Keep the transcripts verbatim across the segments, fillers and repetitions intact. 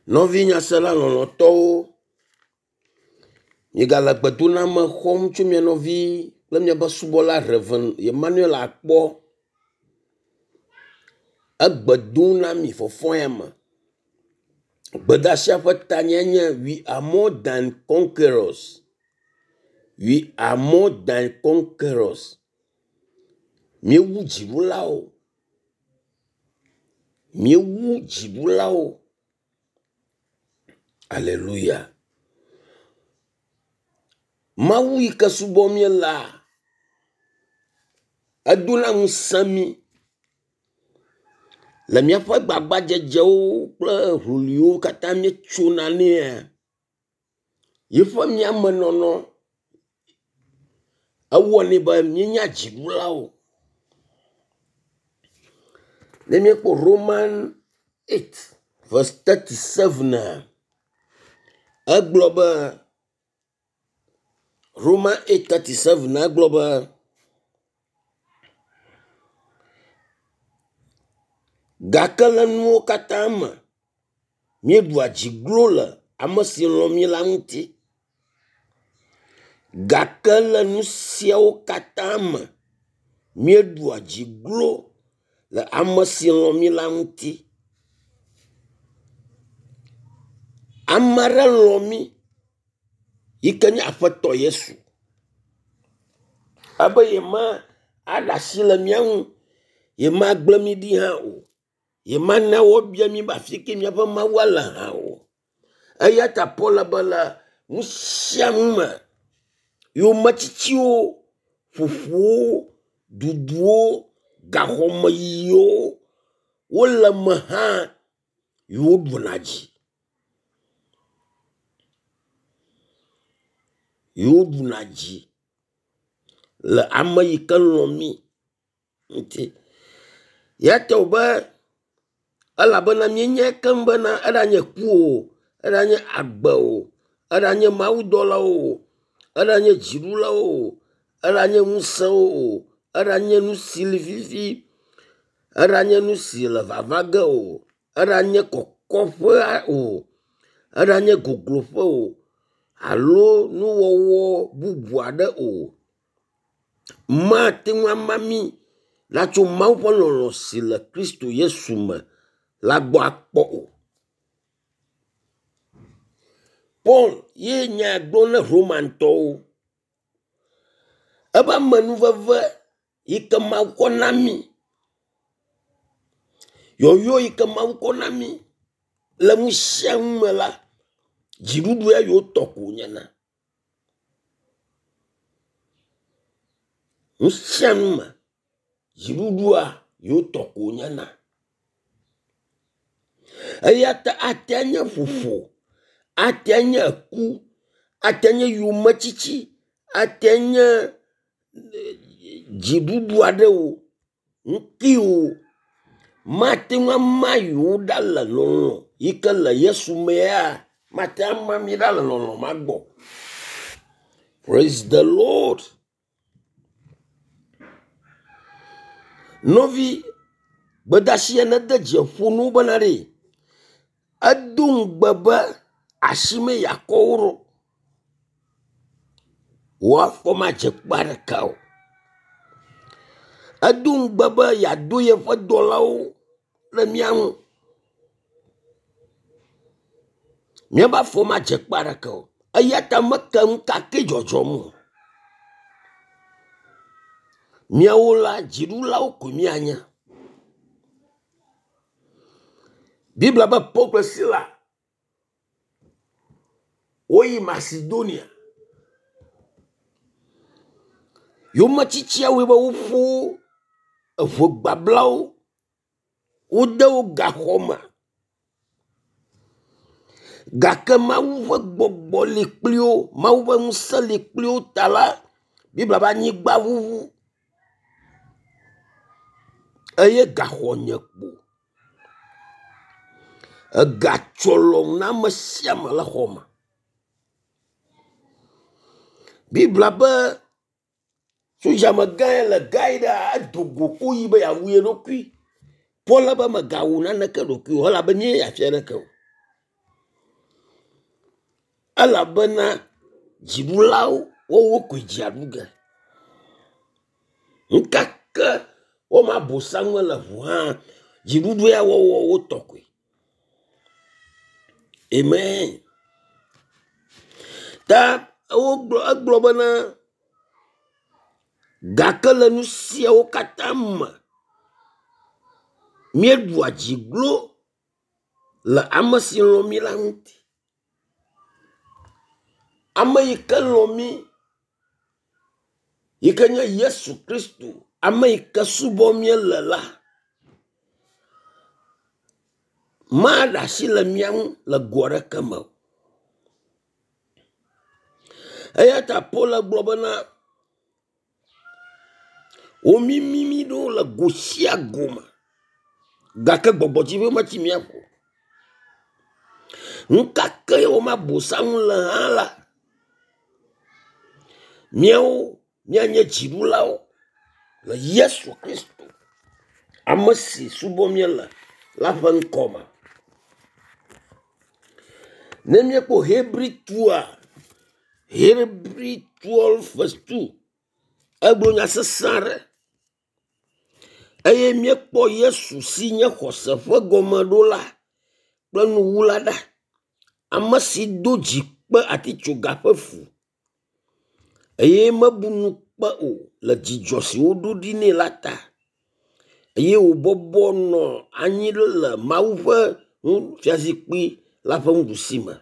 Nɔvi nyasela lɔlɔtɔwo, migale gbedoname xɔm tso mia nɔvi kple miabe subɔla Reverend Emmanuel Akpɔ. Egbe dom na mi fɔfɔ ya me. Gbedasia ƒe tanya nye we are more than conquerors. We are more than conquerors. Miewu dziɖulawo. Miewu dziɖulawo. Alléluia. Mawu yi ke subɔ mie la, edona ŋusẽ mi le míaƒe gbagbadzedzewo kple ʋuliwo katã míetsona nea. Yeƒe míamenɔnɔ ewɔ nɛ be míenya dziɖulawo. Ne míekpɔ Roman eight verse thirty-seven, egblɔ be Roman eight thirty-seven egblɔ be gake le nuwo katã me míeɖua dziglo le ame si lɔ̃ mí la ŋuti. Gake le nu siawo katã me míeɖua dziglo le ame si lɔ̃ mí la ŋuti. Ame aɖe lɔ̃ mí yi ke nye Aƒetɔ Yesu. Ebe yema aɖe asi le mía ŋu, yema gble mí ɖi hã o. Yema na wobia mí be afi ke míaƒe Mawu le hã o. Eya ta Paul be le nu sia nu me, yewo metsitsiwo, ƒoƒuwo, duduwo, gaxɔmeyiyiwo, wole me hã, yewo ɖuna dzi. Yewo ɖuna dzi le ame yi ke lɔ̃ mí ŋuti. Ya ta wo be elabena míenya keŋ bena eɖanye ku o, eɖanye agbe o, eɖanye mawudɔlawo o, eɖanye dziɖulawo o, eɖanye ŋusẽwo o, eɖanye nu si li vivi, eɖanye nu si le vava ge o, eɖanye kɔkɔƒe o, eɖanye gogloƒe o, alo nuwɔwɔ bubu aɖe o, mate ŋu ama mí la tso Mawu ƒe lɔlɔ̃ si le Kristo Yesu me la gbɔ akpɔ o. Paul ye nya gblɔ ne Romantɔwo. Ebe amenuveve yi ke Mawu kɔ na mí, yɔyɔ yi ke Mawu kɔ na mí le nu sia nu me la, dziɖuɖu ya yewo tɔ ko nye na. Nu sia nu me, dziɖuɖua yewo tɔ ko nye na. Eya ta ate nye ƒoƒo, ate nye eku, ate nye yometsitsi, ate nye dziɖuɖu aɖe o, ŋuti o, mate ŋu ama yewo ɖa le lɔlɔ̃ yi ke le Yesu mea, mate ama mí ɖa le lɔlɔ̃ ma gbɔ. Praise the Lord. Nɔvi gbedasia ne de dze ƒo nu bena ɖe edo ŋugbe be asime yakɔ wo ɖo. Wo afɔ madze kpa ɖeka o. Edo ŋugbe be yeado yeƒe dɔlawo le mía ŋu. Míabe afɔ madze kpa ɖeka o. Eya ta meke ŋu kake dzɔdzɔm o. Míawo la dziɖulawo ko míanye. Bibla be Paul kple Sila woyi Macedonia. Yometsitsiawo be woƒo eʋu gbablawo, wode wo gaxɔ me. Gake Mawu ƒe gbɔgbɔ li kpli wo, Mawu ƒe ŋusẽ li kpli wo ta la, Bibla be anyigba ʋuʋu. Eye gaxɔ nye kpo. Egatsɔlɔ̃ na ame sia ame le xɔ me. Bibla be sozamegã le gai ɖa edogo ko yi be yawu ye ɖokui. Paul be megawu naneke ɖokui o, elabe nye afia ɖeke o. elabena dziɖulawo wowo koe dzia ɖu ge. Ŋkake woma bosaŋu le ʋu hã dziɖuɖu ya wɔwɔ wotɔ koe. Amen. Ta wogblɔ egblɔ bena gake le nu siawo katã me míeɖua dziglo le ame si lɔ̃ mí la ŋuti. Ame yi ke lɔ̃ mí yi ke nye Yesu Kristo, ame yi ke subɔ míele la, maɖe asi le mía ŋu le go aɖeke me o. Eya ta Paul gblɔ bena wo mi mimi ɖo le go sia go me, gake gbɔgbɔdziƒe metsi míaƒo. Ŋkake ye woma bosaŋu le hã la, míawo míanye dziɖulawo le Yesu Kristo, ame si subɔ míele la ƒe ŋkɔ me. Ne míekpɔ Hebrew tua, Hebrew twelve verse two, egblɔ nya sesẽ aɖe. Eye míekpɔ Yesu si nye xɔse ƒe gɔmeɖola kple nuwula ɖa, ame si do dzi kpe atitsoga ƒe fu, eye mebu nu kpe o le dzidzɔ si woɖo ɖi nɛ la ta, eye wòbɔbɔ nɔ anyi le Mawu ƒe fiazikpui la ƒe nuɖusime.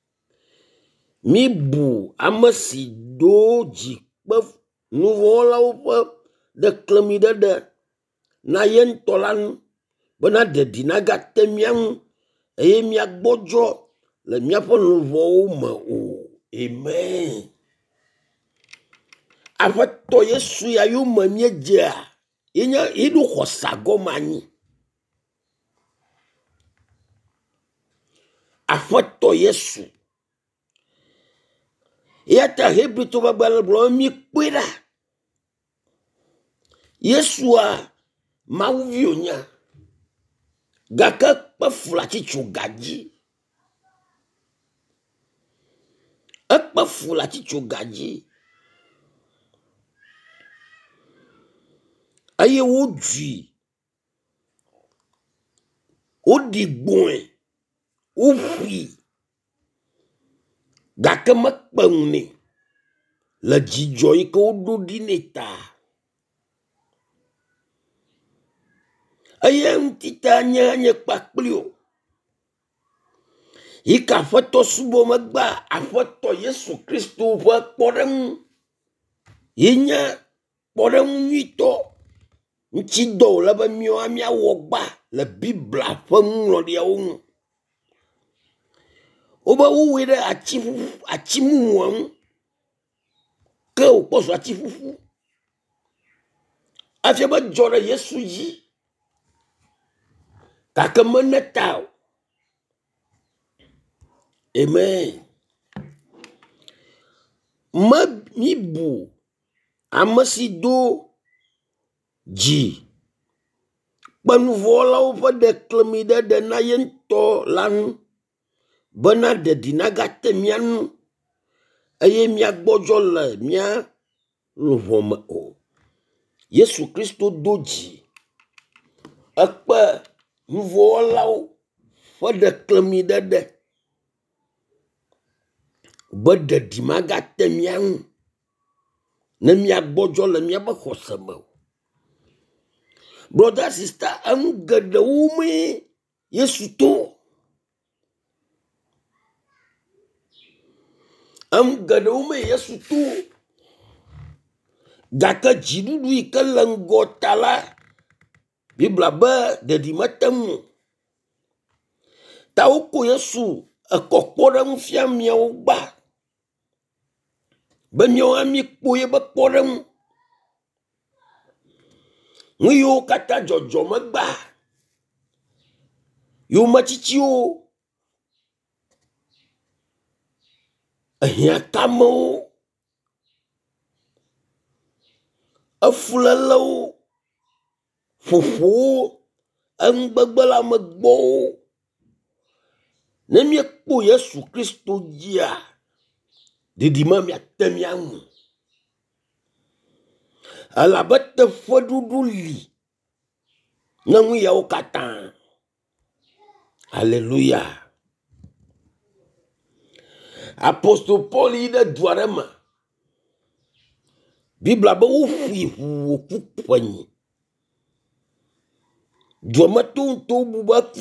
Míbu ame si do dzi kpe nuvɔ̃lawo ƒe ɖeklemi ɖeɖe na ye ŋutɔ la nu bena ɖeɖi nagate mía ŋu eye míagbɔdzɔ le míaƒe luvɔwo me o. Amen. Aƒetɔ Yesu ya yome míedzea, yenye yeɖo xɔsa gɔme anyi. Aƒetɔ Yesu. Ya ta Hebrew to bagbalẽ gblɔ mi kpɔe ɖa. Yesua Mawu vi wònye, gake kpe fu le atitsoga dzi. Ekpe fu le atitsoga dzi. Eye wodzui, woɖi gbɔ̃e, woƒui, gake mekpe ŋu nɛ le dzidzɔ yi ke woɖo ɖi nɛ ta. Eye ŋuti ta nye nye kpakpli o. Yi ke aƒetɔ subɔ megba aƒetɔ Yesu Kristo ƒe kpɔɖeŋu. Yi nye kpɔɖeŋu nyuitɔ. Ŋutsidɔ wòle be míawo míawɔ gba le Biblia ƒe ŋuŋlɔɖiawo ŋu. Wobe wowɔe ɖe atsi ƒuƒu, atsi mumua ŋu. Ke wòkpɔ zu atsi ƒuƒu. Afia be dzɔ ɖe Yesu dzi. Gake mene ta o. Amen. Me mi bu ame si do dzi kpe nuvɔ̃lawo ƒe ɖeklemi ɖeɖe na ye ŋutɔ la ŋu bena ɖeɖi nagate mía nu eye míagbɔdzɔ le mía luʋɔ me o. Yesu Kristo do dzi ekpe nuvɔ̃lawo ƒe ɖeklemi ɖeɖe be ɖeɖi magate mía ŋu ne míagbɔdzɔ le míaƒe xɔse me o. Brother, sister, enu geɖewo me Yesu to. Enu geɖewo me Yesu to. Gake dziɖuɖu yi ke le ŋgɔ ta la, Biblia be ɖeɖi mete ŋu. Ta woko Yesu ekɔkpɔ ɖe ŋu fia miawo gba. Be míawo hã míekpɔ ye be kpɔɖeŋu. Nu yiwo katã dzɔdzɔ megba. Yewo metsitsiwo, ehiãkamewo, efulelewo, ƒoƒowo, eŋugbegbe la megbɔwo. Ne míekpɔ Yesu Kristo dzia, didima mia temiamu ala bete foduduli nangu ya okatan. Alléluia. Apôtre Paul ida duarema Bible ba ufi hu kupani duama ton to bubaku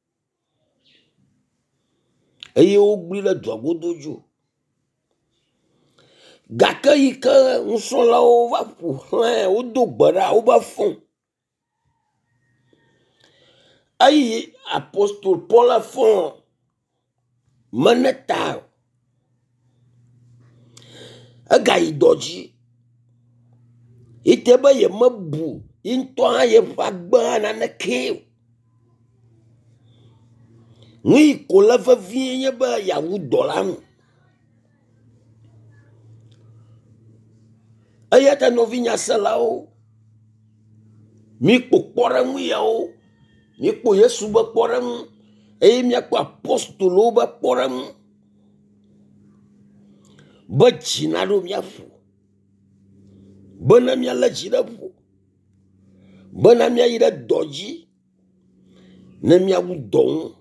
eye ogbi la duagodojo gaka yika nsola o va pu hein o do gbara o ba fon ayi apôtre Paul a fon maneta aga idoji iteba ye mabu into ye fagba na na ke ni ko la fa vie ba ya wu dolam ayata no vinya salao mi pokpora mu yao mi po Yesu ba poram e mi akwa apostolo ba poram ba jinado mi afu bana mi ala jirabu bana mi ayira doji na mi awu don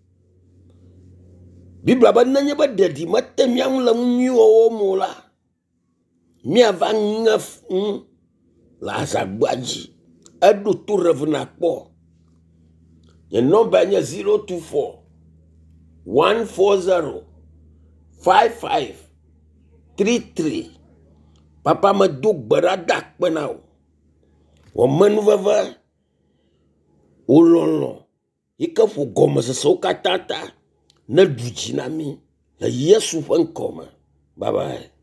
Bibla ba nanye ba dedi mate mi amula mi o mola mi avanga la zagbaji adu tu revena po ye number nya zero two four one four zero five five three three papa ma duk baradak penau wa manu vava ololo ikafu goma se soka tata na dujinami la Yesu fankoma bye bye.